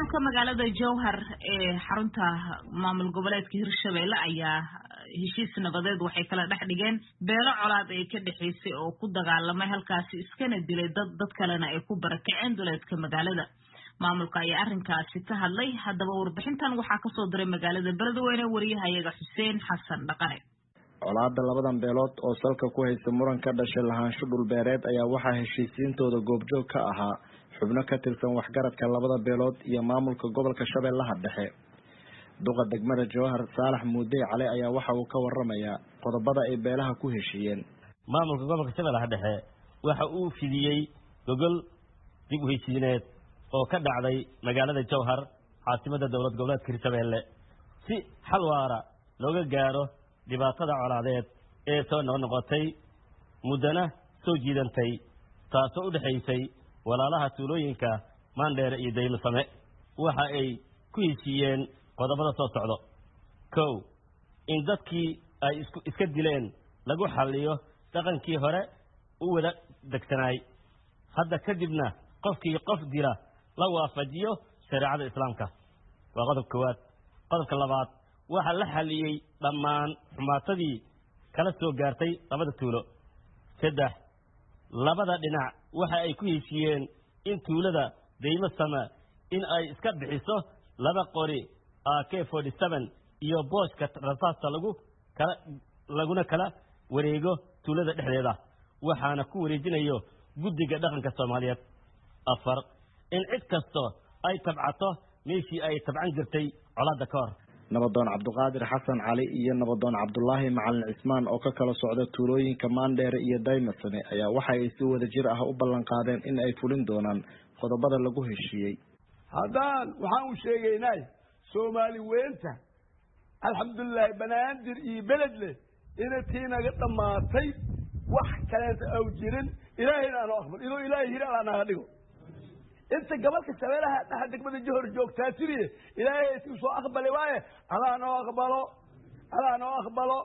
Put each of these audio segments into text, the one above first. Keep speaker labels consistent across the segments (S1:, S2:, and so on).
S1: maamulka magaalada Jowhar ee xarunta maamul goboleedka Hirshabelle ayaa heshiis nabadeed waxay kala dhaxdhigeen beelo colaad ay ka dhaxaysay oo ku dagaalamay halkaas iskana dilay dad kalena ay ku barakaceen duleedka magaalada maamulka ayaa arrinkaasi ka hadlay hadaba warbixintan waxaa ka soo diray magaalada Beledweyne wariyahayaga Xuseen Xasan Dhaqane
S2: colaadda labadan beelood oo salka ku haysta muran ka dhashay lahaansho dhul beereed ayaa waxaa heshiisiintooda goobjoog ka ahaa xubno ka tirsan waxgaradka labada beelood iyo maamulka gobolka Shabeellaha Dhexe duqa degmada Jowhar Saalax Muudey Cali ayaa waxa uu ka waramayaa qodobada ay beelaha ku heshiiyeen
S3: maamulka gobolka Shabeellaha Dhexe waxa uu fidiyay gogol dib u heshiineed oo ka dhacday magaalada Jowhar caasimada dowlad goboleedka Hirshabelle si xal waara looga gaaro dhibaatada colaadeed ee soo noqotay mudana soo jiidantay taasoo u dhaxaysay walaalaha tuulooyinka Mandheer iyo Daymasame waxa ay ku heshiiyeen qodobada soo socdo kow in dadkii ay iska dileen lagu xalliyo dhaqankii hore u wada degtanaay hadda kadibna qofkii qof dila la waafajiyo shariicada islaamka waa qodobka koowaad qodobka labaad waxa la xaliyay dhammaan xumaatadii kala soo gaartay labada tuulo saddex labada dhinac waxa ay ku heshiiyeen in tuulada Daymasame in ay iska bixiso laba qori AK47 iyo booska rasaasta laguna kala wareego tuulada dhexdeeda waxaana ku wareejinayo guddiga dhaqanka Soomaaliyeed afar in cid kasto ay tabcato meeshii ay tabcan jirtay colaadda ka hor
S2: nabadoon Cabduqaadir Xasan Cali iyo nabadoon Cabdullaahi Macalin Cismaan oo ka kala socda tuulooyinka Mandheer iyo Daymasame ayaa waxa ay si wada jir ah u ballan qaadeen in ay fulin doonaan qodobada lagu heshiiyay
S4: haddaan waxaan u sheegaynaa Soomaali weynta alxamdulillah banaadir iyo beledle intii naga dhamaatay wax kale oo jirin ilaahayna aan aqbal inuu ilaahay hira aan dhigo inta gobolka Shabeellaha Dhexe degmada Jowhar joogtaa tiriye ilaahay si soo aqbalay waaye Allah noo aqbalo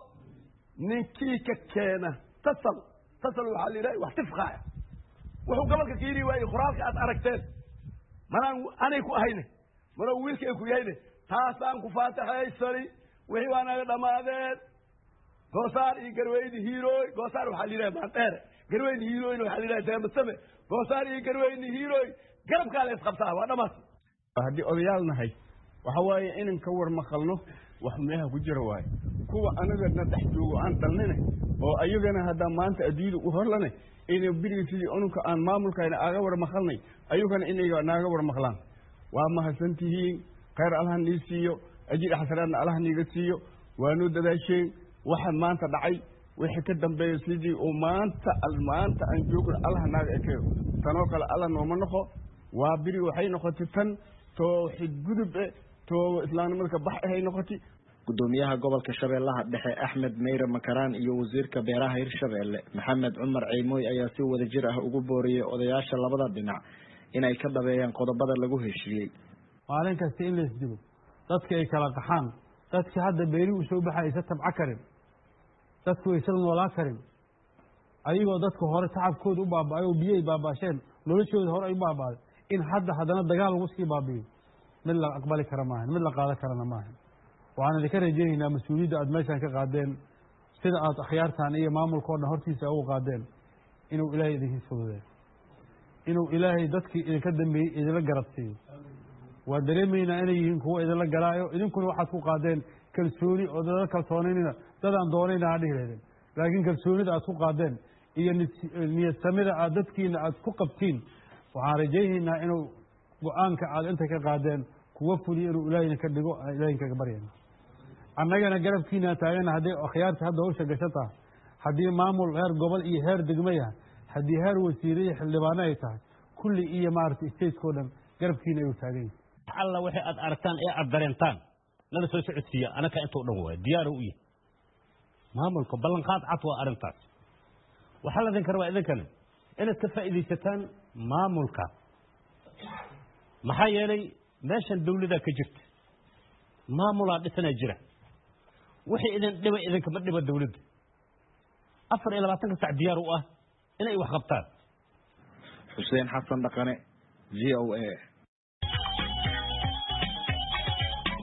S4: ninkii ka keena tasal waxa la yiraahdaa wax tifqaaya wuxuu gobolka kiiri waayay qoraalka aad aragteen maraan anay ku ahayne maraan wiilkay ku yahayne taasaan ku faataxaysani wixii waa naga dhamaadeen goosaar iyo garweyni hiirooy goosaar waxa la yiraahdaa Mandheer garweyni hiirooy waxa la yiraahdaa Daymasame goosaar iyo garweyni hiirooy garabka la isqabtaa waa dhamaad
S5: haddii odayaal nahay waxa waaye inaan ka war maqalno wax meelaha ku jira waaye kuwa anagana dhex joogo aan dalnay oo ayagana hadda maanta adduunka u horlanay inay biriga sidii unka aan maamulkayna aga war maqalnay ayagana inay naaga war maqlaan waa mahadsantihiin khayr Allah ni siiyo ajir xasanaadna Allah niga siiyo waanu dadaasheen waxa maanta dhacay wixii ka dambeeyay sidii oo maanta aan joogno Allah naaga ekeeyo tanoo kale Allah nooma noqo waa biri waxay noqotay tan tawxiid gudub to islaamnimada ka bax ay noqotay
S2: gudoomiyaha gobolka Shabeellaha Dhexe Axmed Meyre Makaraan iyo wasiirka beeraha Hirshabelle Maxamed Cumar Ceymoy ayaa si wada jir ah ugu booriyay odayaasha labada dhinac inay ka dhabeeyaan qodobada lagu heshiiyay
S6: maalin kasta in la isdibo dadka ay kala qaxaan dadka hadda beeri u soo baxaysa tabca karin dadku ay sal noolaa karin ayagoo dadka hore tacabkooda u baaba'ay oo biyay baabasheen noloshooda hore ay baabaaday in haddana dagaal lagu sii baabiyo mid la aqbali kara maahan mid la qaadan karana maahan waxaan idinka rajaynaynaa mas-uuliyadda aad meeshan ka qaadeen sida aad akhyaartaan iyo maamulka oo dhan hortiisa ugu qaadeen inuu ilaahay idinka fududeeyo inuu ilaahay dadkii idinka dambeeyey idinla garab siiyo waa dareemaynaa inay yihiin kuwo idinla galaayo idinkuna waxaad ku qaadeen kalsooni oo dada kalsoonaynina dadaan doonayna ha dhihi lahaydeen laakiin kalsoonida aad ku qaadeen iyo niyad samida aad dadkiina aad ku qabtiin waxaan rajaynaynaa inuu go-aanka aad inta ka qaadeen kuwa fuliyo inuu ilaahayna ka dhigo ilaahay kaga baryayna annagana garabkiina taagana haddii akhyaarta hadda hawsha gashataa haddii maamul heer gobol iyo heer degmo yahay haddii heer wasiire iyo xildhibaano ay tahay kulli iyo maaragtay stateko dhan garabkiina ayuu taagan yahay
S3: alla wixii aad aragtaan ee aad dareentaan nala soo socodsiiya anaka inta u dhan waay diyaar u yahay maamulka ballanqaad cad waa arrintaas waxaa la idin kara waa idinkana inaad ka faa'iidaysataan maamulka maxaa yeelay meeshan dawladda ka jirta maamulaa dhisanaa jira wixii idin dhiba idinkama dhiba dawladda 24 saac diyaar u ah inay wax qabtaan
S2: Xuseen Xasan Dhaqane VOA